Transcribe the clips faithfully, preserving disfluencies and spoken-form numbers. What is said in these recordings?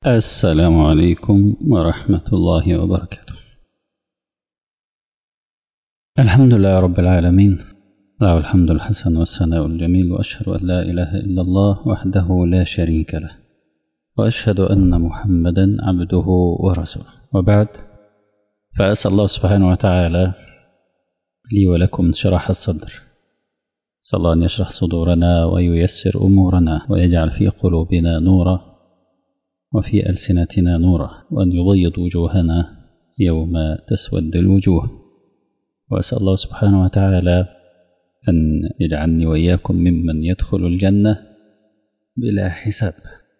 السلام عليكم ورحمة الله وبركاته. الحمد لله رب العالمين، له الحمد الحسن والثناء الجميل، وأشهد أن لا إله إلا الله وحده لا شريك له، وأشهد أن محمدا عبده ورسوله، وبعد، فأسأل الله سبحانه وتعالى لي ولكم انشراح الصدر. صلى الله أن يشرح صدورنا وييسر أمورنا ويجعل في قلوبنا نورا وفي ألسنتنا نورا، وأن يبيض وجوهنا يوم تسود الوجوه. وأسأل الله سبحانه وتعالى أن يجعلني وإياكم ممن يدخل الجنة بلا حساب،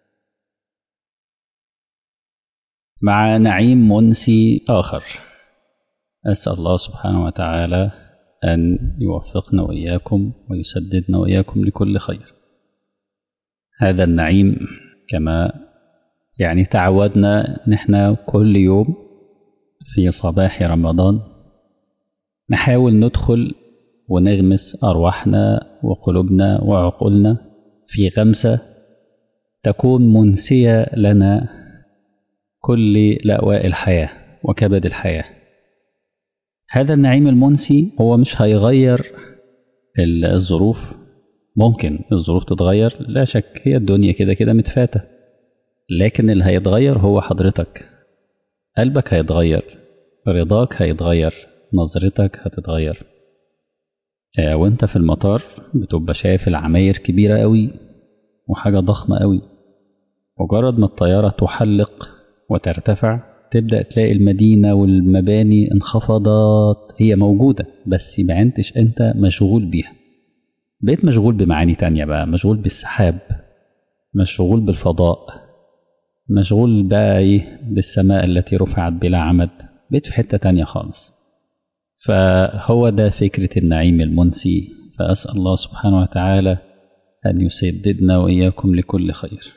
مع نعيم منسي آخر. أسأل الله سبحانه وتعالى أن يوفقنا وإياكم ويسددنا وإياكم لكل خير. هذا النعيم كما يعني تعودنا نحن كل يوم في صباح رمضان نحاول ندخل ونغمس أرواحنا وقلوبنا وعقولنا في غمسة تكون منسية لنا كل لأواء الحياة وكبد الحياة. هذا النعيم المنسي هو مش هيغير الظروف، ممكن الظروف تتغير لا شك، هي الدنيا كده كده متفاتة، لكن اللي هيتغير هو حضرتك. قلبك هيتغير، رضاك هيتغير، نظرتك هتتغير. آه وانت في المطار بتبقى شايف العماير كبيرة قوي وحاجة ضخمة قوي، مجرد ما الطيارة تحلق وترتفع تبدأ تلاقي المدينة والمباني انخفضت، هي موجودة بس ما انتش انت مشغول بيها، بقيت مشغول بمعاني تانية بقى، مشغول بالسحاب، مشغول بالفضاء، مشغول بقى ايه بالسماء التي رفعت بلا عمد، بقيت في حتة تانية خالص. فهو ده فكرة النعيم المنسي. فأسأل الله سبحانه وتعالى أن يسددنا وإياكم لكل خير.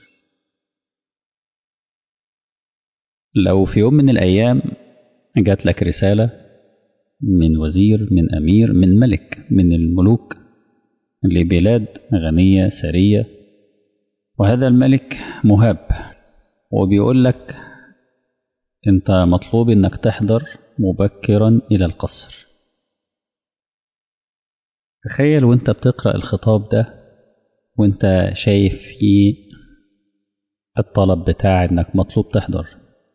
لو في يوم من الأيام جات لك رسالة من وزير، من أمير، من ملك من الملوك لبلاد غنية ثرية، وهذا الملك مهاب وبيقول لك أنت مطلوب أنك تحضر مبكرا إلى القصر. تخيل وانت بتقرأ الخطاب ده وانت شايف فيه الطلب بتاع انك مطلوب تحضر،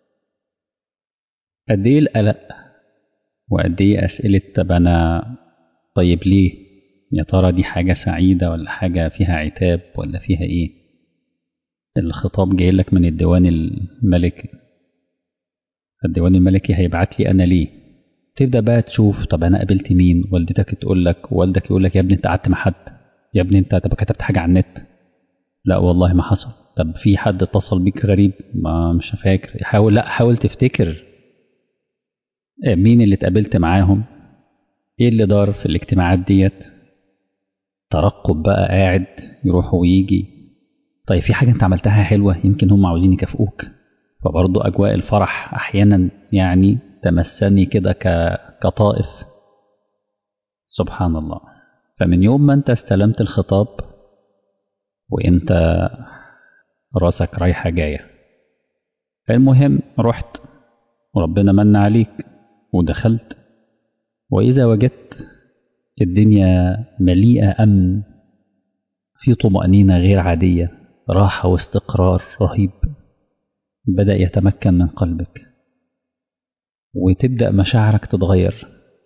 قد ايه القلق وقد ايه اسئلة طب انا طيب ليه؟ يا ترى دي حاجة سعيدة ولا حاجة فيها عتاب ولا فيها ايه؟ الخطاب جاي لك من الديوان الملكي، الديوان الملكي هيبعت لي انا ليه؟ تبدأ بقى تشوف طب انا قابلت مين، والدتك تقول لك، والدك يقول لك يا ابني انت قعدت مع حد، يا ابني انت طب كتبت حاجة على النت، لا والله ما حصل، طب في حد اتصل بيك غريب، ما مش فاكر، حاول لا حاول تفتكر مين اللي اتقابلت معاهم، ايه اللي دار في الاجتماعات ديت. ترقب بقى، قاعد يروح ويجي، طيب في حاجة انت عملتها حلوة يمكن هم عاوزين يكافئوك، فبرضه اجواء الفرح احيانا يعني تمسني كده كطائف. سبحان الله. فمن يوم ما انت استلمت الخطاب وانت راسك رايحة جاية، فالمهم رحت وربنا من عليك ودخلت، وإذا وجدت الدنيا مليئة أمن، في طمأنينة غير عادية، راحة واستقرار رهيب بدأ يتمكن من قلبك، وتبدأ مشاعرك تتغير.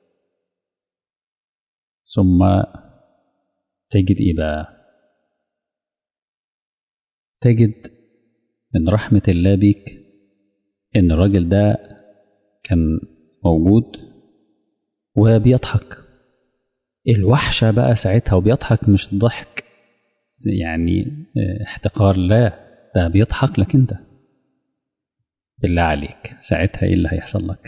ثم تجد إيه بقى؟ تجد من رحمة الله بيك إن الراجل ده كان موجود وبيضحك. الوحشة بقى ساعتها وبيضحك، مش ضحك يعني احتقار، لا ده بيضحك لك انت. بالله عليك ساعتها ايه اللي هيحصل لك؟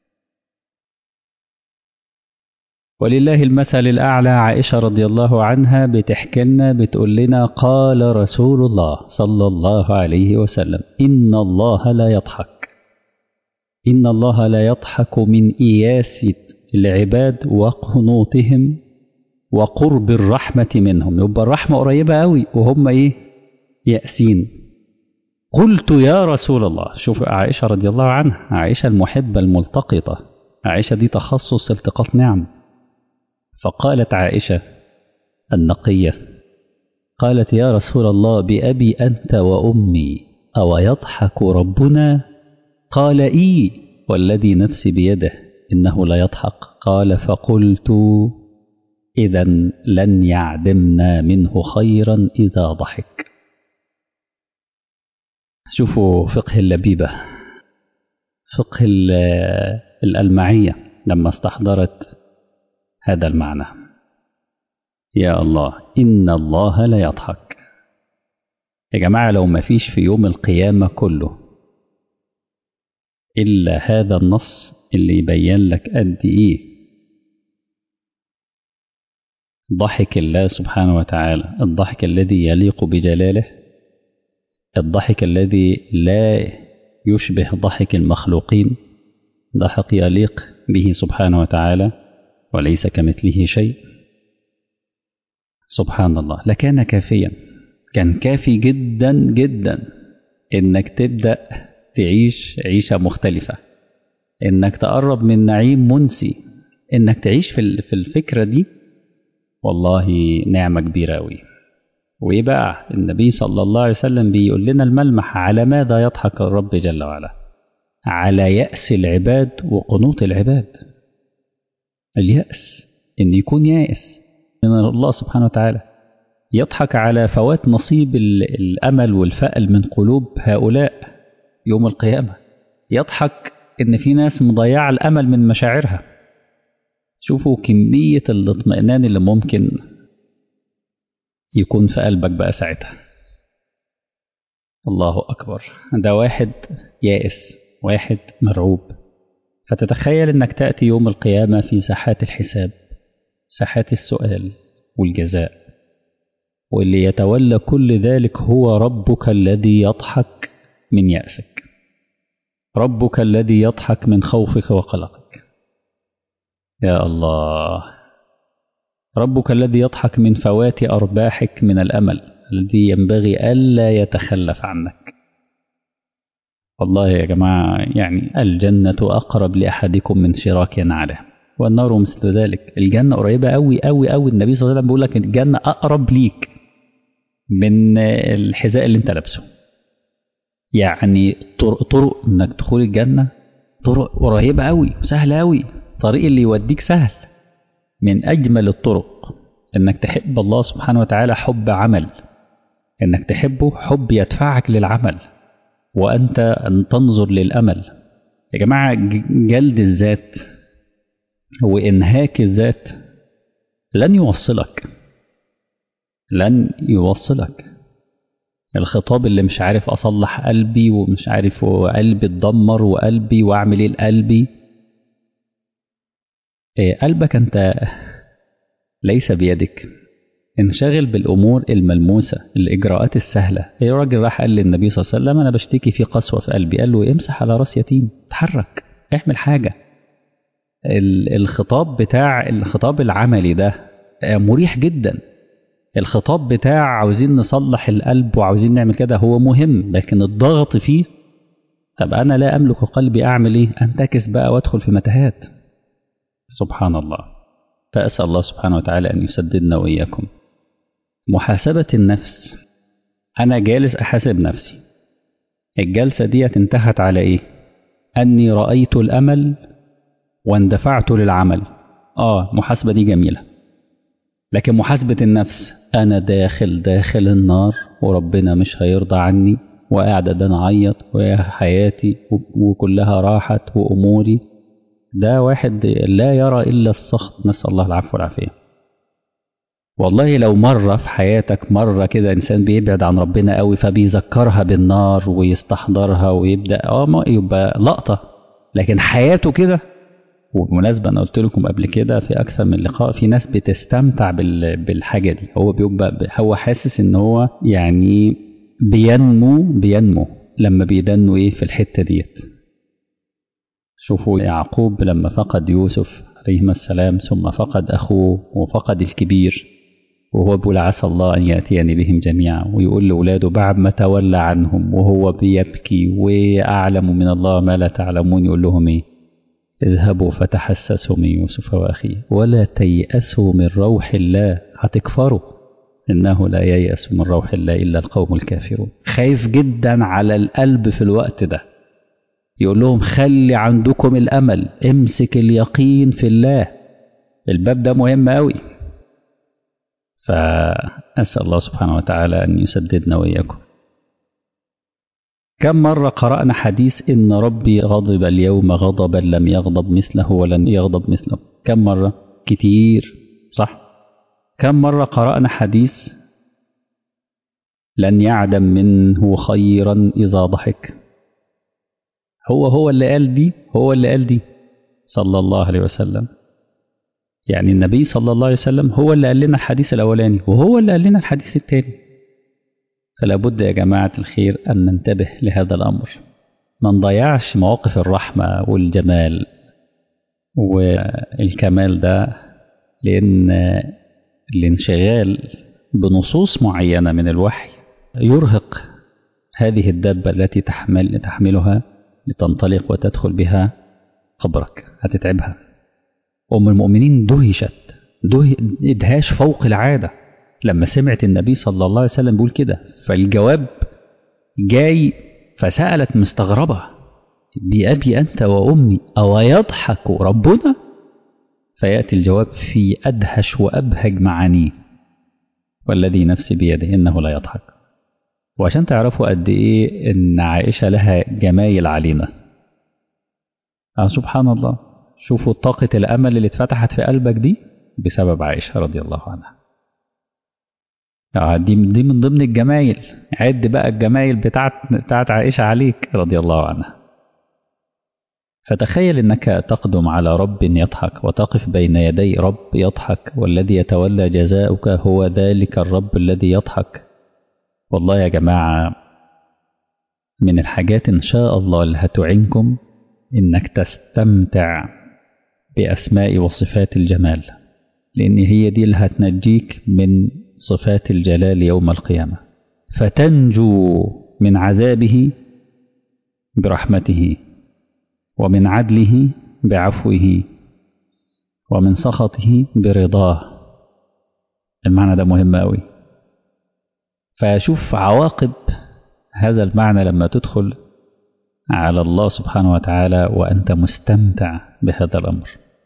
ولله المثل الأعلى. عائشة رضي الله عنها بتحكي لنا، بتقول لنا قال رسول الله صلى الله عليه وسلم إن الله لا يضحك، إن الله لا يضحك من إياس العباد وقنوطهم وقرب الرحمة منهم. يبقى الرحمة قريبة قوي وهم إيه؟ يأسين. قلت يا رسول الله. شوف عائشة رضي الله عنها، عائشة المحبة الملتقطة، عائشة دي تخصص التقاط نعم. فقالت عائشة النقية، قالت يا رسول الله بأبي أنت وأمي أو يضحك ربنا؟ قال إي والذي نفسي بيده إنه لا يضحك. قال فقلت إذا لن يعدمنا منه خيرا إذا ضحك. شوفوا فقه اللبيبة، فقه الألمعية لما استحضرت هذا المعنى. يا الله إن الله لا يضحك. يا جماعة لو ما فيش في يوم القيامة كله إلا هذا النص اللي يبين لك قد إيه ضحك الله سبحانه وتعالى، الضحك الذي يليق بجلاله، الضحك الذي لا يشبه ضحك المخلوقين، ضحك يليق به سبحانه وتعالى وليس كمثله شيء. سبحان الله، لكان كافيا، كان كافي جدا جدا إنك تبدأ تعيش عيشة مختلفة، إنك تقرب من نعيم منسي، إنك تعيش في الفكرة دي. والله نعمة كبيرة أوي. وإيه بقى النبي صلى الله عليه وسلم بيقول لنا الملمح على ماذا يضحك الرب جل وعلا؟ على يأس العباد وقنوط العباد. اليأس إن يكون يائس من الله سبحانه وتعالى، يضحك على فوات نصيب الأمل والفأل من قلوب هؤلاء يوم القيامة، يضحك إن في ناس مضيعة الأمل من مشاعرها. شوفوا كمية الاطمئنان اللي ممكن يكون في قلبك بقى ساعتها. الله أكبر. ده واحد يائس، واحد مرعوب. فتتخيل أنك تأتي يوم القيامة في ساحات الحساب، ساحات السؤال والجزاء، واللي يتولى كل ذلك هو ربك الذي يضحك من يأسك، ربك الذي يضحك من خوفك وقلقك. يا الله، ربك الذي يضحك من فوات أرباحك من الأمل الذي ينبغي ألا يتخلف عنك. والله يا جماعة يعني الجنة أقرب لأحدكم من شراك نعله والنار مثل ذلك. الجنة قريبة أوي أوي أوي. النبي صلى الله عليه وسلم بيقول لك الجنة أقرب ليك من الحذاء اللي انت لابسه. يعني طرق, طرق انك تدخل الجنة طرق قريبة أوي وسهلة أوي. طريق اللي يوديك سهل. من أجمل الطرق انك تحب الله سبحانه وتعالى حب عمل، انك تحبه حب يدفعك للعمل وأنت أن تنظر للأمل. يا جماعة جلد الذات وإنهاك الذات لن يوصلك، لن يوصلك. الخطاب اللي مش عارف أصلح قلبي ومش عارف قلبي اتدمر وقلبي وأعمل إيه لقلبي. إيه قلبك أنت ليس بيدك. انشغل بالأمور الملموسة، الإجراءات السهلة. أي راجل راح قال للنبي صلى الله عليه وسلم أنا بشتكي في قسوة في قلبي، قال له امسح على راس يتيم، تحرك، اعمل حاجة. الخطاب بتاع الخطاب العملي ده مريح جدا. الخطاب بتاع عاوزين نصلح القلب وعاوزين نعمل كده هو مهم، لكن الضغط فيه طب أنا لا أملك قلبي أعمل إيه؟ أنتكس بقى وأدخل في متاهات. سبحان الله. فأسأل الله سبحانه وتعالى أن يسددنا وإياكم. محاسبة النفس. أنا جالس أحاسب نفسي، الجلسة دي انتهت على إيه؟ أني رأيت الأمل واندفعت للعمل. آه محاسبة دي جميلة، لكن محاسبة النفس أنا داخل داخل النار وربنا مش هيرضى عني وقاعدة ده نعيط ويا حياتي وكلها راحت وأموري. ده واحد لا يرى إلا السخط، نسأل الله العفو والعافية. والله لو مرة في حياتك مرة كده إنسان بيبعد عن ربنا قوي فبيذكرها بالنار ويستحضرها ويبدأ اه ما يبقى لقطة، لكن حياته كده. وبمناسبة أنا قلت لكم قبل كده في أكثر من لقاء في ناس بتستمتع بالحاجة دي. هو بيبقى هو حاسس إن هو يعني بينمو بينمو لما بيدنوا إيه في الحتة ديت. شوفوا يعقوب لما فقد يوسف عليه السلام ثم فقد أخوه وفقد الكبير، وهو بيقول عسى الله أن يأتيني بهم جميعا، ويقول لأولاده بعد ما تولى عنهم وهو بيبكي وأعلم من الله ما لا تعلمون، يقول لهم إيه؟ اذهبوا فتحسسوا من يوسف وأخيه ولا تيأسوا من روح الله، هتكفروا، إنه لا ييأس من روح الله إلا القوم الكافرون. خايف جدا على القلب في الوقت ده، يقول لهم خلي عندكم الأمل، امسك اليقين في الله. الباب ده مهم قوي. فأسأل الله سبحانه وتعالى أن يسددنا وإياكم. كم مرة قرأنا حديث إن ربي غضب اليوم غضبا لم يغضب مثله ولن يغضب مثله؟ كم مرة؟ كتير، صح؟ كم مرة قرأنا حديث لن يعدم منه خيرا إذا ضحك؟ هو هو اللي قال دي، هو اللي قال دي صلى الله عليه وسلم. يعني النبي صلى الله عليه وسلم هو اللي قال لنا الحديث الأولاني وهو اللي قال لنا الحديث الثاني. فلا بد يا جماعة الخير أن ننتبه لهذا الأمر، ما نضيعش مواقف الرحمة والجمال والكمال ده، لأن الانشغال بنصوص معينة من الوحي يرهق هذه الدابة التي تحمل تحملها لتنطلق وتدخل بها قبرك، هتتعبها. أم المؤمنين دهشت ده إدهاش فوق العادة لما سمعت النبي صلى الله عليه وسلم بيقول كده. فالجواب جاي، فسألت مستغربة بأبي أنت وأمي أو يضحك ربنا؟ فيأتي الجواب في أدهش وأبهج معانيه، والذي نفسي بيده إنه لا يضحك. وعشان تعرفوا قد إيه إن عائشة لها جمايل علينا. آه سبحان الله، شوفوا طاقة الأمل اللي اتفتحت في قلبك دي بسبب عائشة رضي الله عنها. آه دي دي من ضمن الجمايل. عد بقى الجمايل بتاعت بتاعت عائشة عليك رضي الله عنها. فتخيل إنك تقدم على رب يضحك وتقف بين يدي رب يضحك، والذي يتولى جزاؤك هو ذلك الرب الذي يضحك. والله يا جماعة من الحاجات إن شاء الله اللي هتعينكم إنك تستمتع بأسماء وصفات الجمال، لأن هي دي اللي هتنجيك من صفات الجلال يوم القيامة، فتنجو من عذابه برحمته، ومن عدله بعفوه، ومن سخطه برضاه. المعنى ده مهم أوي. فشوف عواقب هذا المعنى لما تدخل على الله سبحانه وتعالى وأنت مستمتع بهذا الأمر.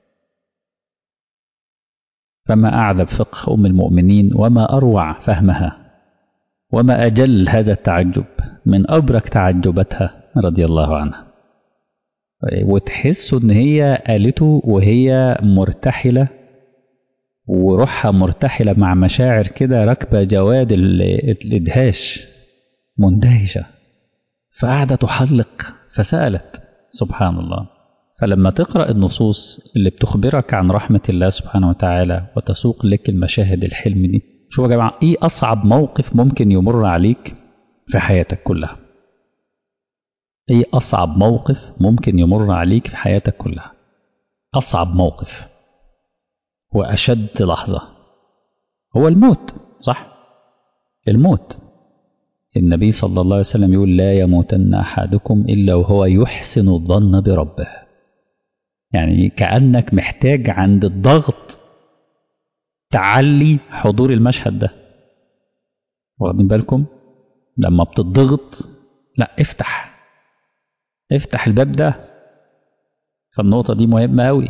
فما أعذب فقه أم المؤمنين، وما أروع فهمها، وما أجل هذا التعجب من أبرك تعجبتها رضي الله عنها. وتحسوا إن هي قالته وهي مرتحلة وروحها مرتحلة مع مشاعر كده راكبة جواد الإدهاش، مندهشة، فقعدت تحلق فسألت سبحان الله. فلما تقرأ النصوص اللي بتخبرك عن رحمة الله سبحانه وتعالى وتسوق لك المشاهد الحلم دي، شوفوا يا جماعة إيه أصعب موقف ممكن يمر عليك في حياتك كلها؟ إيه أصعب موقف ممكن يمر عليك في حياتك كلها؟ أصعب موقف وأشد لحظة هو الموت، صح؟ الموت. النبي صلى الله عليه وسلم يقول لا يموتن أحدكم إلا وهو يحسن الظن بربه. يعني كأنك محتاج عند الضغط تعلي حضور المشهد ده. واخدين بالكم؟ لما بتضغط لا افتح افتح الباب ده. فالنقطة دي مهمة أوي.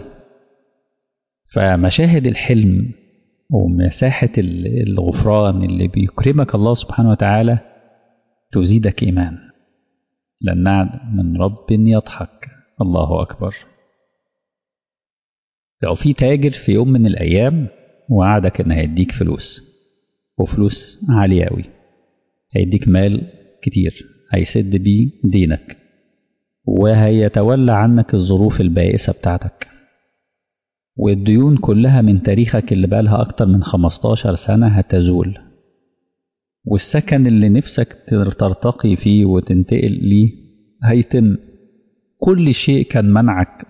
فمشاهد الحلم ومساحة الغفران اللي بيكرمك الله سبحانه وتعالى تزيدك إيمان، لأن من رب يضحك. الله أكبر. لو في تاجر في يوم من الأيام وعدك إن هيديك فلوس وفلوس عالية أوي، هيديك مال كتير هيسد بيه دينك وهيتولى عنك الظروف البائسة بتاعتك، والديون كلها من تاريخك اللي بقالها أكتر من خمستاشر سنة هتزول، والسكن اللي نفسك ترتقي فيه وتنتقل ليه هيتم. كل شيء كان منعك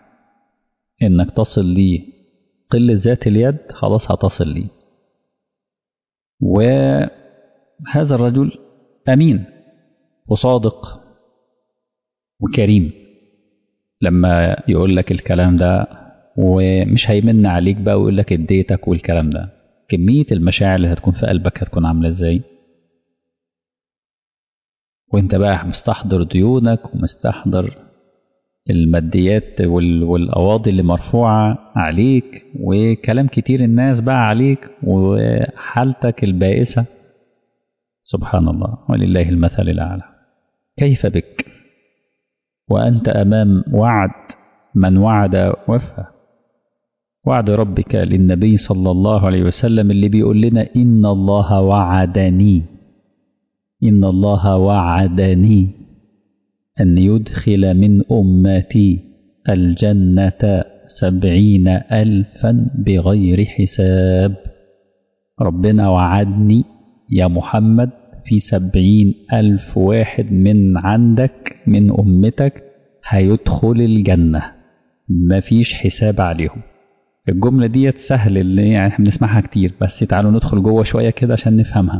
إنك تصل ليه، قلة ذات اليد، خلاص هتصل ليه. وهذا الرجل أمين وصادق وكريم لما يقول لك الكلام ده، ومش هيمن عليك بقى ويقول لك اديتك والكلام ده. كمية المشاعر اللي هتكون في قلبك هتكون عاملة ازاي وانت بقى مستحضر ديونك ومستحضر الماديات والقواضي اللي مرفوعة عليك وكلام كتير الناس بقى عليك وحالتك البائسة. سبحان الله ولله المثل الأعلى. كيف بك وأنت أمام وعد من وعد وفى، وعد ربك للنبي صلى الله عليه وسلم اللي بيقول لنا إن الله وعدني إن الله وعدني أن يدخل من أمتي الجنة سبعين ألفا بغير حساب. ربنا وعدني يا محمد في سبعين ألف واحد من عندك من أمتك هيدخل الجنة مفيش حساب عليهم. الجملة دي سهل اللي يعني احنا بنسمعها كتير، بس تعالوا ندخل جوه شوية كده عشان نفهمها.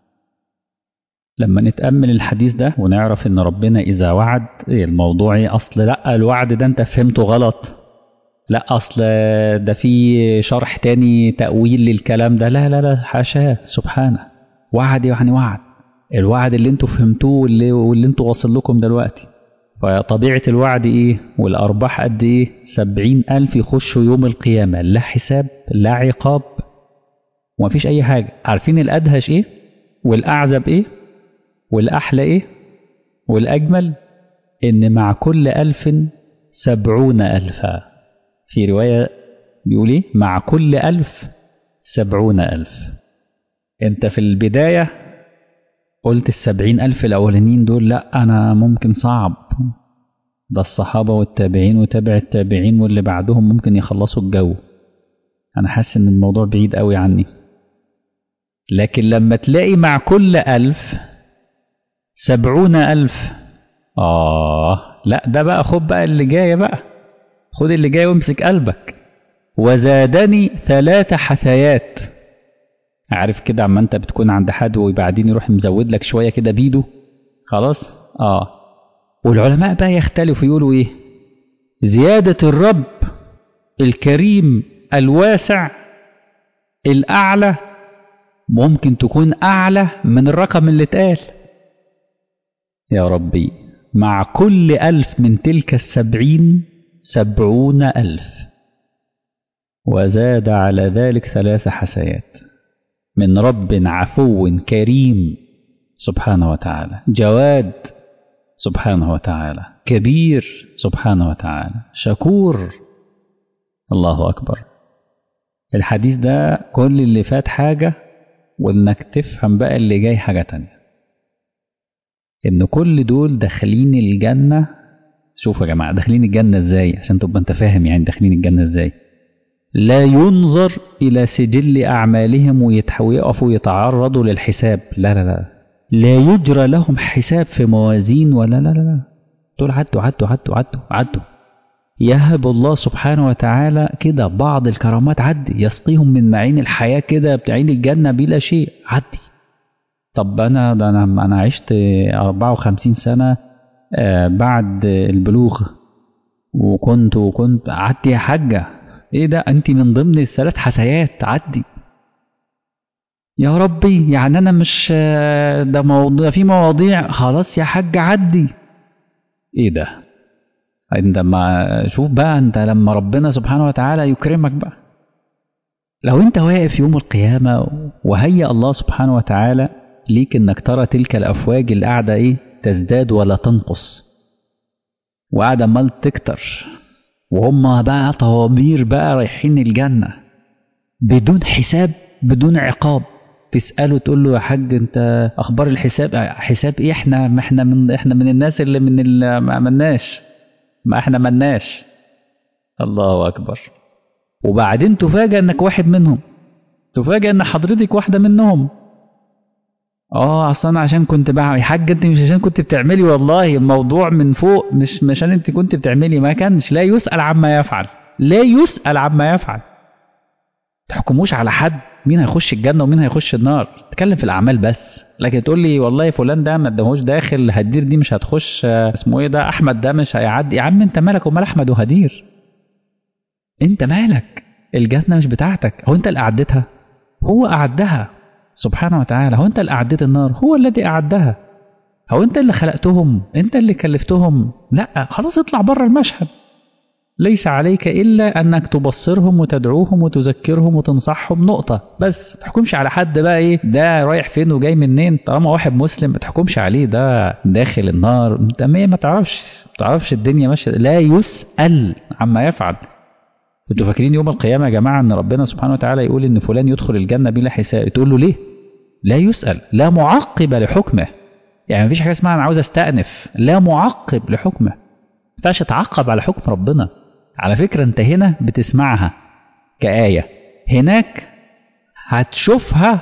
لما نتأمل الحديث ده ونعرف ان ربنا اذا وعد الموضوع اصل لا الوعد ده انت فهمته غلط، لا اصل ده في شرح تاني تأويل للكلام ده، لا لا لا حاشاه سبحانه. وعد يعني وعد، الوعد اللي انتوا فهمتوه واللي, واللي انتوا واصل لكم دلوقتي. فطبيعة الوعد ايه والارباح قد ايه؟ سبعين الف يخشوا يوم القيامة لا حساب لا عقاب ومفيش اي حاجة. عارفين الادهش ايه والاعزب ايه والأحلى إيه والأجمل؟ إن مع كل ألف سبعون ألفا. في رواية بيقول إيه؟ مع كل ألف سبعون ألف. أنت في البداية قلت السبعين ألف الأولانيين دول لأ أنا ممكن صعب، ده الصحابة والتابعين وتابع التابعين واللي بعدهم ممكن يخلصوا الجو، أنا حاسس إن الموضوع بعيد قوي عني. لكن لما تلاقي مع كل ألف سبعون ألف، آه لا ده بقى خد بقى اللي جاية بقى، خد اللي جاي وامسك قلبك. وزادني ثلاث حثيات. عارف كده عما انت بتكون عند حد وبعدين يروح مزود لك شوية كده بيده خلاص. آه والعلماء بقى يختلفوا يقولوا ايه؟ زيادة الرب الكريم الواسع الأعلى ممكن تكون أعلى من الرقم اللي اتقال. يا ربي مع كل ألف من تلك السبعين سبعون ألف، وزاد على ذلك ثلاث حسيات من رب عفو كريم سبحانه وتعالى، جواد سبحانه وتعالى، كبير سبحانه وتعالى، شكور. الله أكبر. الحديث ده كل اللي فات حاجة وإنك تفهم بقى اللي جاي حاجة تانية، إن كل دول داخلين الجنة. شوفوا يا جماعة داخلين الجنة إزاي عشان تبقى أنت فاهم يعني داخلين الجنة إزاي. لا ينظر إلى سجل أعمالهم ويقفوا يتعرضوا للحساب، لا لا لا لا يجرى لهم حساب في موازين ولا لا لا لا دول عدوا عدوا عدوا عدوا عدوا. يهب الله سبحانه وتعالى كده بعض الكرامات عدي، يسقيهم من معين الحياة كده بتعين الجنة بلا شيء عدي. طب أنا ده أنا أنا عشت أربعة وخمسين سنة آه بعد البلوغ وكنت وكنت عدي يا حاجة، إيه ده أنت من ضمن الثلاث حسيات عدي يا ربي. يعني أنا مش ده موضوع في مواضيع خلاص يا حاج عدي. إيه ده؟ عندما شوف بقى أنت لما ربنا سبحانه وتعالى يكرمك بقى، لو أنت واقف يوم القيامة وهيأ الله سبحانه وتعالى ليك إنك ترى تلك الأفواج اللي قاعدة إيه تزداد ولا تنقص وقاعدة مال تكتر، وهم بقى طوابير بقى رايحين الجنة بدون حساب بدون عقاب. تسأله تقول له يا حاج انت اخبار الحساب؟ حساب ايه؟ احنا ما احنا من احنا من الناس اللي من اللي ما عملناش، ما احنا ملناش. الله اكبر. وبعدين تفاجأ انك واحد منهم، تفاجأ ان حضرتك واحدة منهم. اه اصلا عشان كنت بعمل يا حاج، انت مش عشان كنت بتعملي، والله الموضوع من فوق، مش مش عشان انت كنت بتعملي، ما كانش. لا يسأل عما يفعل، لا يسأل عما يفعل. تحكموش على حد مين هيخش الجنه ومين هيخش النار، تتكلم في الاعمال بس. لكن تقول لي والله فلان ده ما اداهوش داخل، هدير دي مش هتخش، اسمه ايه ده، احمد ده مش هيعدي. يا عم انت مالك ومال احمد وهدير؟ انت مالك؟ الجنه مش بتاعتك، هو انت اللي اعدتها؟ هو اعدها سبحانه وتعالى. هو انت اللي اعدت النار؟ هو الذي اعدها. هو انت اللي خلقتهم؟ انت اللي كلفتهم؟ لا، خلاص اطلع بره المشهد. ليس عليك إلا أنك تبصرهم وتدعوهم وتذكرهم وتنصحهم، نقطة بس. ما تحكمش على حد بقى إيه ده رايح فين وجاي منين. طالما واحد مسلم ما تحكمش عليه ده داخل النار، أنت ما تعرفش ما تعرفش الدنيا ماشية. لا يسأل عما يفعل. انتوا فاكرين يوم القيامة يا جماعة أن ربنا سبحانه وتعالى يقول إن فلان يدخل الجنة بلا حساب، تقول له ليه؟ لا يسأل، لا معقب لحكمه. يعني ما فيش حاجة اسمها أنا عاوز أستأنف، لا معقب لحكمه. ما ينفعش تعقب على حكم ربنا. على فكرة انت هنا بتسمعها كآية، هناك هتشوفها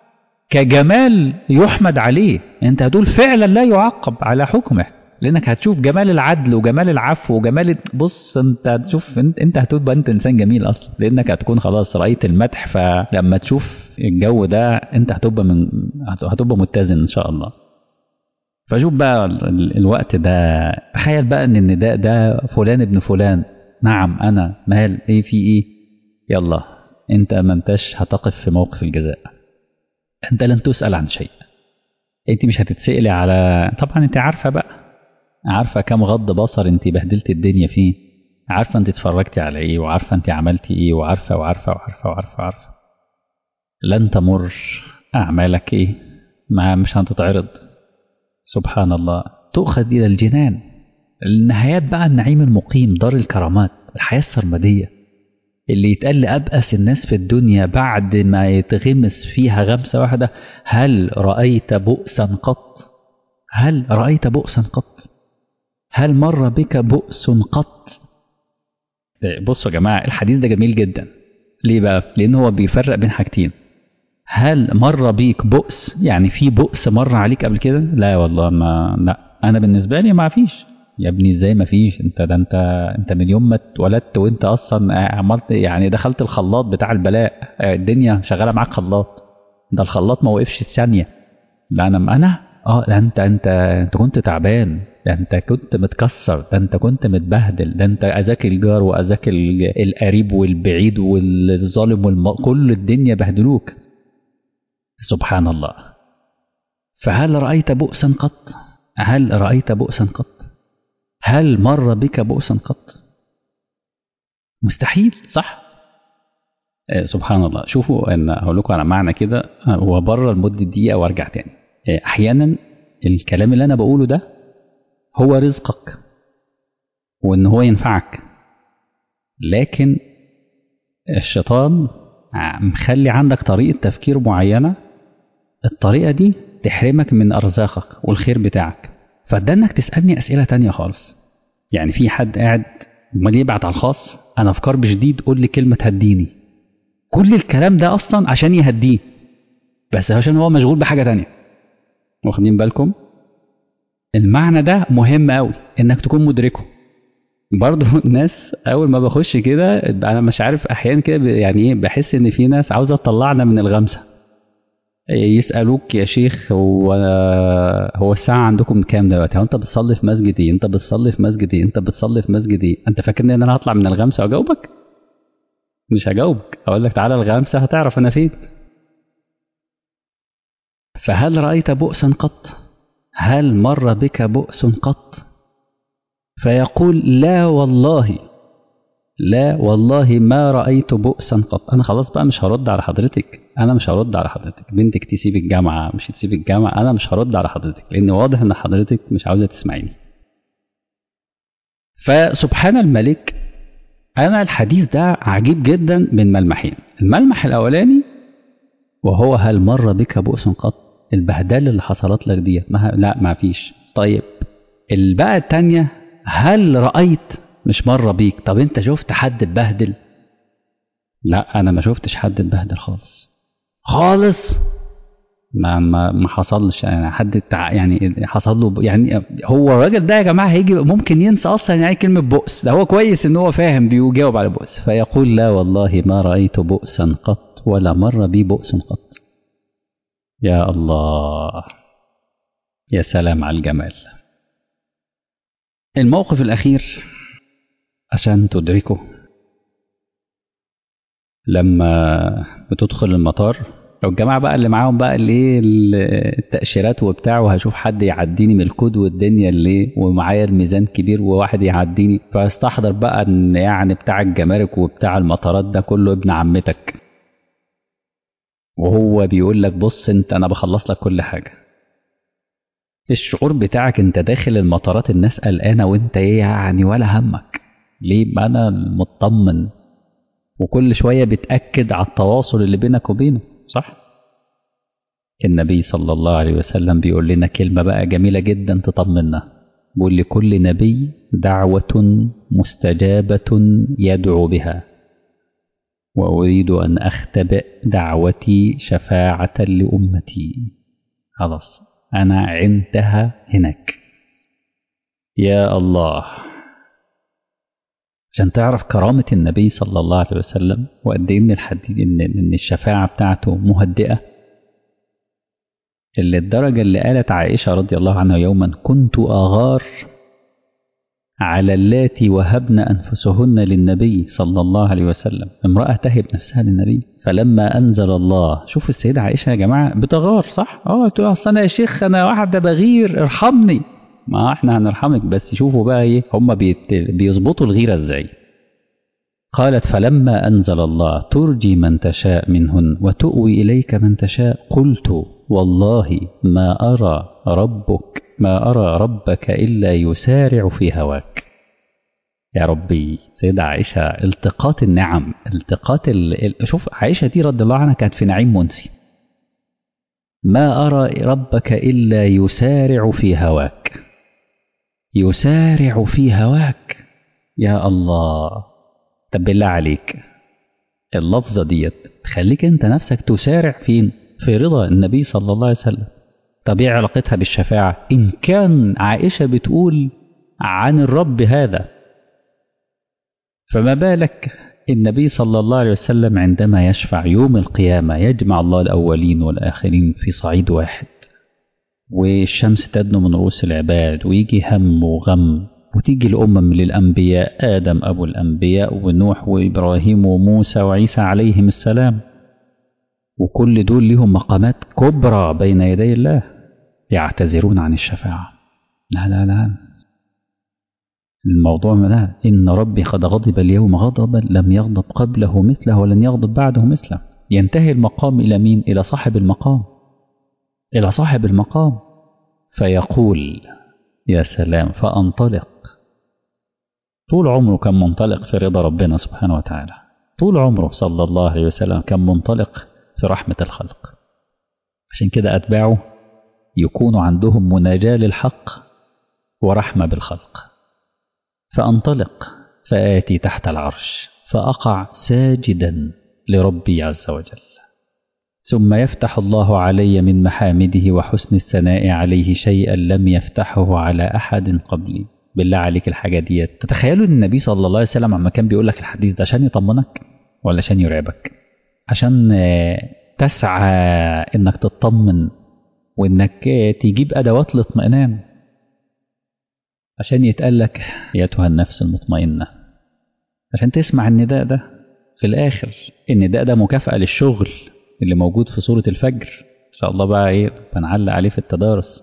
كجمال يحمد عليه. انت هتقول فعلا لا يعقب على حكمه، لانك هتشوف جمال العدل وجمال العفو وجمال. بص انت هتشوف، انت, انت هتبقى انت انسان جميل اصلا، لانك هتكون خلاص رأيت المدح. فلما تشوف الجو ده انت هتبقى من هتبقى متزن ان شاء الله. فشوف بقى الوقت ده، تخيل بقى ان النداء ده فلان ابن فلان، نعم أنا، مال إيه في إيه، يلا أنت ما انتش هتقف في موقف الجزاء. أنت لن تسأل عن شيء، أنت مش هتتسألي على، طبعا أنت عارفة بقى، عارفة كم غض بصر أنت بهدلت الدنيا فيه، عارفة أنت اتفرجتي على إيه، وعارفة أنت عملتي إيه، وعارفة وعارفة وعارفة وعارفة وعارفة. لن تمر أعمالك إيه، ما مش هتتعرض. سبحان الله، تؤخذ إلى الجنان، النهايات بقى، النعيم المقيم، دار الكرامات، الحياة السرمدية اللي يتقال لأبأس الناس في الدنيا بعد ما يتغمس فيها غمسة واحدة: هل رأيت بؤسا قط؟ هل رأيت بؤسا قط؟ هل مر بك بؤس قط؟ بصوا يا جماعة الحديث ده جميل جدا. ليه بقى؟ لأن هو بيفرق بين حاجتين. هل مر بيك بؤس، يعني في بؤس مر عليك قبل كده؟ لا والله ما لا أنا بالنسبة لي ما فيش. يا ابني ازاي ما فيش؟ انت ده انت انت من يوم ما اتولدت وانت اصلا عملت، يعني دخلت الخلاط بتاع البلاء، الدنيا شغاله معاك خلاط، ده الخلاط ما وقفش ثانيه. لا انا انا اه ده انت انت انت كنت تعبان، ده انت كنت متكسر، ده انت كنت متبهدل، ده انت اذاك الجار واذاك القريب والبعيد والظالم والم... كل الدنيا بهدلوك. سبحان الله. فهل رأيت بؤسا قط؟ هل رأيت بؤسا قط؟ هل مر بك بؤسا قط؟ مستحيل، صح؟ آه سبحان الله. شوفوا ان هقول لكم على معنى كده، هو بره لمده دقيقه وارجع تاني. آه احيانا الكلام اللي انا بقوله ده هو رزقك وان هو ينفعك، لكن الشيطان مخلي عندك طريقه تفكير معينه، الطريقه دي تحرمك من ارزاقك والخير بتاعك. فده انك تسالني اسئله تانية خالص. يعني في حد قاعد امال يبعت على الخاص: انا في كرب شديد قول لي كلمه تهديني. كل الكلام ده اصلا عشان يهديه، بس عشان هو مشغول بحاجه تانية. واخدين بالكم؟ المعنى ده مهم قوي انك تكون مدركه. برضه الناس اول ما بخش كده انا مش عارف احيانا كده يعني ايه، بحس ان في ناس عاوزه تطلعنا من الغمسه. يسالوك يا شيخ هو هو الساعه عندكم كام دلوقتي؟ هو انت بتصلي في مسجد ايه؟ انت بتصلي في مسجد ايه؟ انت بتصلي في مسجد ايه؟ انت فاكرني ان انا هطلع من الغمسه واجاوبك؟ مش هجاوبك، اقول لك تعالى الغمسه هتعرف انا فين. فهل رأيت بؤسا قط؟ هل مر بك بؤس قط؟ فيقول لا والله، لا والله ما رأيت بؤسا قط. أنا خلاص بقى مش هرد على حضرتك، أنا مش هرد على حضرتك. بنتك تسيب الجامعة مش تسيب الجامعة، أنا مش هرد على حضرتك، لأن واضح إن حضرتك مش عاوزة تسمعيني. فسبحان الملك، أنا الحديث ده عجيب جدا من ملمحين. الملمح الأولاني وهو هل مر بك بؤس قط؟ البهدله اللي حصلت لك دي ما لا ما فيش. طيب البقى التانية، هل رأيت، مش مر بيك، طب انت شفت حد اتبهدل؟ لا انا ما شفتش حد اتبهدل خالص خالص. ما ما ما حصلش يعني حد تع... يعني حصل له ب- يعني هو الراجل ده يا جماعه هيجي ممكن ينسى اصلا يعني كلمه بؤس. ده هو كويس ان هو فاهم بيجاوب على بؤس، فيقول لا والله ما رايت بؤسا قط ولا مر بي بؤس قط. يا الله، يا سلام على الجمال. الموقف الاخير عشان تدركه، لما بتدخل المطار، لو الجماعة بقى اللي معاهم بقى اللي ايه التأشيرات وبتاع، وهشوف حد يعديني من الكود والدنيا اللي إيه، ومعايا الميزان كبير وواحد يعديني، فاستحضر بقى ان يعني بتاع الجمارك وبتاع المطارات ده كله ابن عمتك، وهو بيقول لك بص انت انا بخلص لك كل حاجة. الشعور بتاعك انت داخل المطارات الناس قلقانة وانت ايه يعني ولا همك. ليه؟ ما انا مطمن، وكل شوية بتأكد على التواصل اللي بينك وبينه، صح؟ النبي صلى الله عليه وسلم بيقول لنا كلمة بقى جميلة جدا تطمنا، بيقول لكل نبي دعوة مستجابة يدعو بها، وأريد أن أختبئ دعوتي شفاعة لأمتي. خلاص أنا عندها هناك. يا الله، عشان تعرف كرامة النبي صلى الله عليه وسلم وقد إيه إن الحديث إن إن الشفاعة بتاعته مهدئة، اللي الدرجة اللي قالت عائشة رضي الله عنها يوما كنت أغار على اللاتي وهبن أنفسهن للنبي صلى الله عليه وسلم، امرأة تهب نفسها للنبي، فلما أنزل الله، شوف السيدة عائشة يا جماعة بتغار، صح؟ اه تقول أصل أنا يا شيخ أنا واحدة بغير ارحمني. ما احنا هنرحمك، بس شوفوا بقى ايه هم بيت- بيظبطوا الغيرة ازاي. قالت فلما أنزل الله ترجي من تشاء منهن وتؤوي إليك من تشاء قلت والله ما أرى ربك ما أرى ربك إلا يسارع في هواك. يا ربي، سيدة عائشة التقاط النعم، التقاط ال... ال- شوف عائشة دي رضي الله عنها كانت في نعيم منسي. ما أرى ربك إلا يسارع في هواك، يسارع في هواك. يا الله. طب بالله عليك اللفظة ديت تخليك انت نفسك تسارع فين؟ في رضا النبي صلى الله عليه وسلم. طب ايه علاقتها بالشفاعة ان كان عائشة بتقول عن الرب هذا؟ فما بالك النبي صلى الله عليه وسلم عندما يشفع يوم القيامة يجمع الله الأولين والآخرين في صعيد واحد، والشمس تدنو من رؤوس العباد، ويجي هم وغم، وتيجي الأمم من الأنبياء آدم أبو الأنبياء ونوح وإبراهيم وموسى وعيسى عليهم السلام، وكل دول لهم مقامات كبرى بين يدي الله، يعتذرون عن الشفاعة. لا لا لا، الموضوع لا، إن ربي قد غضب اليوم غضبا لم يغضب قبله مثله ولن يغضب بعده مثله. ينتهي المقام إلى مين؟ إلى صاحب المقام، إلى صاحب المقام، فيقول يا سلام فأنطلق. طول عمره كان منطلق في رضا ربنا سبحانه وتعالى، طول عمره صلى الله عليه وسلم كان منطلق في رحمة الخلق. عشان كده أتباعه يكون عندهم مناجاة للحق ورحمة بالخلق. فأنطلق فآتي تحت العرش فأقع ساجدا لربي عز وجل، ثم يفتح الله علي من محامده وحسن الثناء عليه شيئا لم يفتحه على أحد قبلي. بالله عليك الحاجة دي تتخيلوا ان النبي صلى الله عليه وسلم عما كان بيقول لك الحديث ده عشان يطمنك ولا عشان يرعبك؟ عشان تسعى انك تطمن وانك تجيب ادوات الاطمئنان، عشان يتقال لك ايتها النفس المطمئنة، عشان تسمع النداء ده في الاخر. النداء ده مكافأة للشغل اللي موجود في سورة الفجر، ان شاء الله بقى ايه بنعلق عليه في التدارس.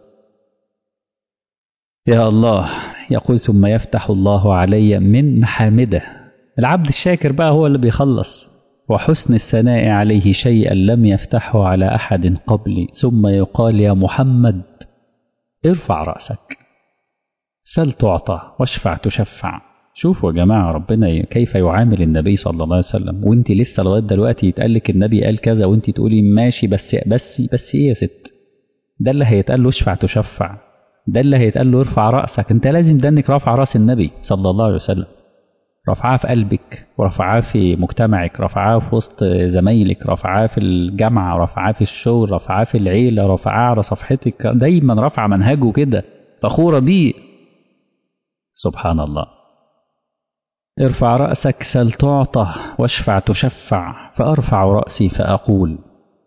يا الله. يقول ثم يفتح الله علي من محامده، العبد الشاكر بقى هو اللي بيخلص، وحسن الثناء عليه شيئا لم يفتحه على أحد قبلي، ثم يقال يا محمد ارفع رأسك سل تعطى واشفع تشفع. شوفوا يا جماعة ربنا كيف يعامل النبي صلى الله عليه وسلم، وانت لسه لغاية دلوقتي يتقال لك النبي قال كذا وانت تقولي ماشي بس بس بس ايه يا ست؟ ده اللي هيتقال له اشفع تشفع، ده اللي هيتقال له ارفع رأسك، انت لازم دنك رافع رأس النبي صلى الله عليه وسلم. رفعها في قلبك، ورفعها في مجتمعك، رفعها في وسط زمايلك، رفعها في الجامعة، رفعها في الشغل، رفعها في العيلة، رفعها على صفحتك، دايما رفع منهجه كده، فخورة بيه. سبحان الله. ارفع رأسك سل تعطى، واشفع تشفع، فأرفع رأسي فأقول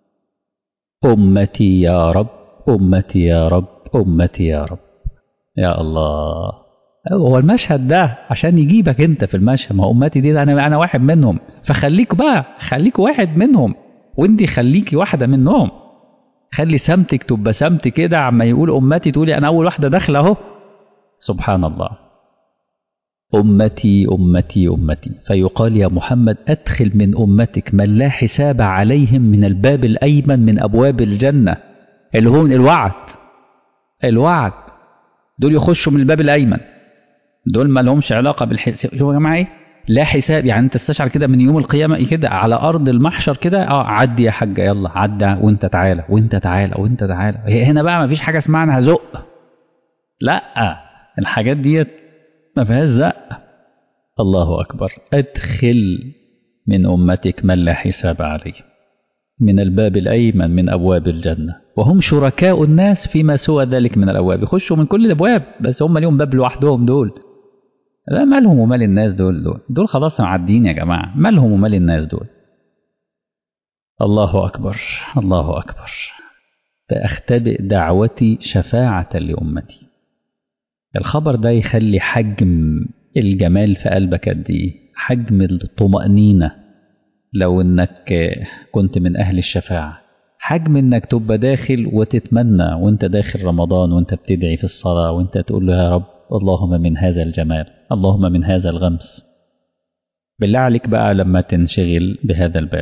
أمتي يا رب، أمتي يا رب، أمتي يا رب. يا الله. هو المشهد ده عشان يجيبك انت في المشهد، ما أمتي دي انا انا واحد منهم، فخليك بقى، خليك واحد منهم، وانت خليكي واحدة منهم. خلي سمتك تبقى سمت كده، عما يقول أمتي تقولي أنا أول واحدة داخلة أهو. سبحان الله. أمتي أمتي أمتي، فيقال يا محمد أدخل من أمتك من لا حساب عليهم من الباب الأيمن من أبواب الجنة، اللي هو من الوعد. الوعد دول يخشوا من الباب الأيمن، دول ما لهمش علاقة بالحساب. يا جماعة إيه؟ لا حساب، يعني أنت تستشعر كده من يوم القيامة كده على أرض المحشر كده، أه عدي يا حاجة، يلا عدى، وأنت تعالى وأنت تعالى وأنت تعالى. هنا بقى ما فيش حاجة اسمها أنا هزق، لا، الحاجات ديت ما فيهاش زق. الله أكبر. أدخل من أمتك من لا حساب عليه من الباب الأيمن من أبواب الجنة، وهم شركاء الناس فيما سوى ذلك من الأبواب. يخشوا من كل الأبواب، بس هم ليهم باب لوحدهم دول. لا، مالهم ومال الناس دول دول دول خلاص معدين يا جماعة، مالهم ومال الناس دول. الله أكبر، الله أكبر. فأختبئ دعوتي شفاعة لأمتي. الخبر ده يخلي حجم الجمال في قلبك قد ايه، حجم الطمأنينة لو انك كنت من اهل الشفاعة، حجم انك تبقى داخل وتتمنى وانت داخل رمضان وانت بتدعي في الصلاة وانت تقول له يا رب اللهم من هذا الجمال، اللهم من هذا الغمس. بالله عليك بقى لما تنشغل بهذا الباب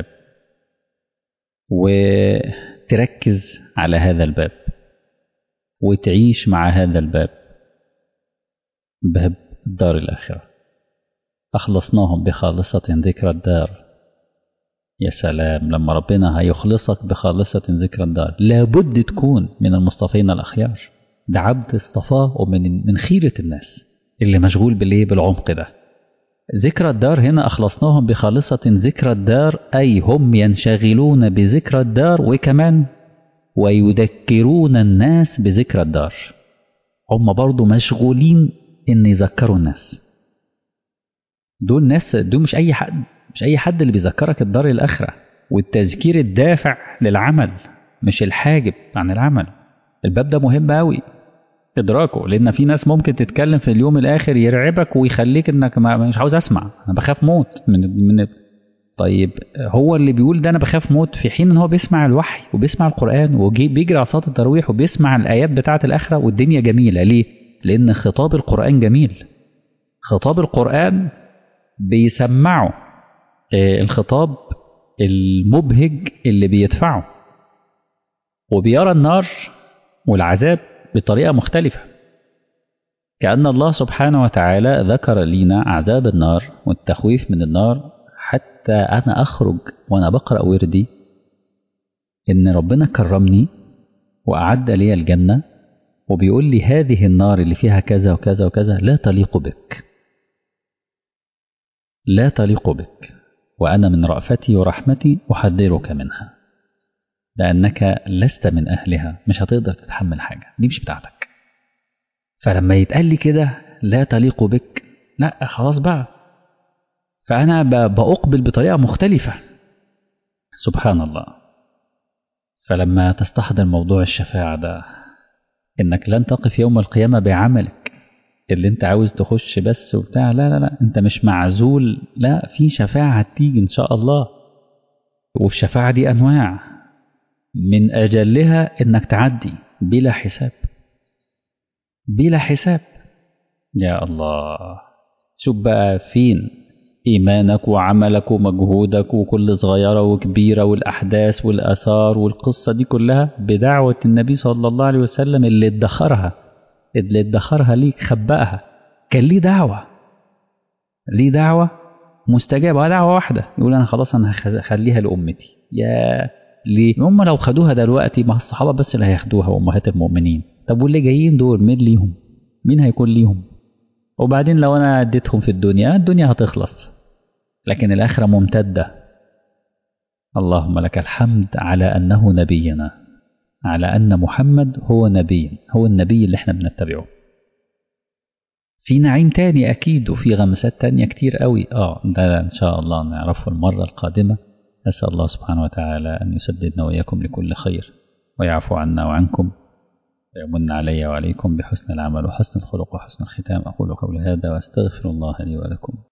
وتركز على هذا الباب وتعيش مع هذا الباب، باب الدار الآخرة. أخلصناهم بخالصة ذكر الدار. يا سلام لما ربنا هيخلصك بخالصة ذكر الدار، لابد تكون من المصطفين الأخيار. ده عبد اصطفاه ومن من خيرة الناس اللي مشغول بالإيه، بالعمق ده. ذكر الدار هنا أخلصناهم بخالصة ذكر الدار، أي هم ينشغلون بذكر الدار، وكمان ويذكرون الناس بذكر الدار. هم برضو مشغولين إن يذكروا الناس. دول ناس، دول مش أي حد، مش أي حد اللي بيذكرك الدار الآخرة. والتذكير الدافع للعمل مش الحاجب عن العمل. الباب ده مهم أوي إدراكه، لأن في ناس ممكن تتكلم في اليوم الآخر يرعبك ويخليك إنك ما مش عاوز أسمع، أنا بخاف موت من من طيب هو اللي بيقول ده أنا بخاف موت في حين إن هو بيسمع الوحي وبيسمع القرآن وبيجري على صلاة التراويح وبيسمع الآيات بتاعة الآخرة والدنيا جميلة. ليه؟ لأن خطاب القرآن جميل. خطاب القرآن بيسمعه الخطاب المبهج اللي بيدفعه، وبيرى النار والعذاب بطريقة مختلفة. كأن الله سبحانه وتعالى ذكر لنا عذاب النار والتخويف من النار، حتى أنا أخرج وأنا بقرأ وردي إن ربنا كرمني وأعد لي الجنة، وبيقول لي هذه النار اللي فيها كذا وكذا وكذا لا تليق بك، لا تليق بك، وأنا من رأفتي ورحمتي أحذرك منها، لأنك لست من أهلها، مش هتقدر تتحمل حاجة، دي مش بتاعتك. فلما يتقال لي كده لا تليق بك، لا خلاص بقى، فأنا بأقبل بطريقة مختلفة. سبحان الله. فلما تستحضر موضوع الشفاعة ده، إنك لن تقف يوم القيامة بعملك اللي انت عاوز تخش بس وبتاع، لا لا لا، انت مش معزول، لا، في شفاعة هتيجي ان شاء الله. والشفاعة دي انواع، من اجلها انك تعدي بلا حساب، بلا حساب. يا الله. شوف بقى فين ايمانك وعملك ومجهودك وكل صغيرة وكبيرة والاحداث والاثار والقصة دي كلها بدعوة النبي صلى الله عليه وسلم اللي ادخرها اللي ادخرها ليك، خبأها. كان ليه دعوة، ليه دعوة مستجابة، دعوة واحدة، يقول أنا خلاص أنا هخليها لأمتي. يا ليه؟ هم لو خدوها دلوقتي ما الصحابة بس اللي هياخدوها وأمهات المؤمنين، طب واللي جايين دول مين ليهم؟ مين هيكون ليهم؟ وبعدين لو أنا اديتهم في الدنيا الدنيا هتخلص، لكن الآخرة ممتدة. اللهم لك الحمد على أنه نبينا، على أن محمد هو نبي، هو النبي اللي احنا بنتبعه. في نعيم تاني أكيد، وفي غمسات تانية كتير قوي، آه ده إن شاء الله نعرفه المرة القادمة. أسأل الله سبحانه وتعالى أن يسددنا وإياكم لكل خير، ويعفو عنا وعنكم، ويمن علي وعليكم بحسن العمل وحسن الخلق وحسن الختام. أقول قولي هذا وأستغفر الله لي ولكم.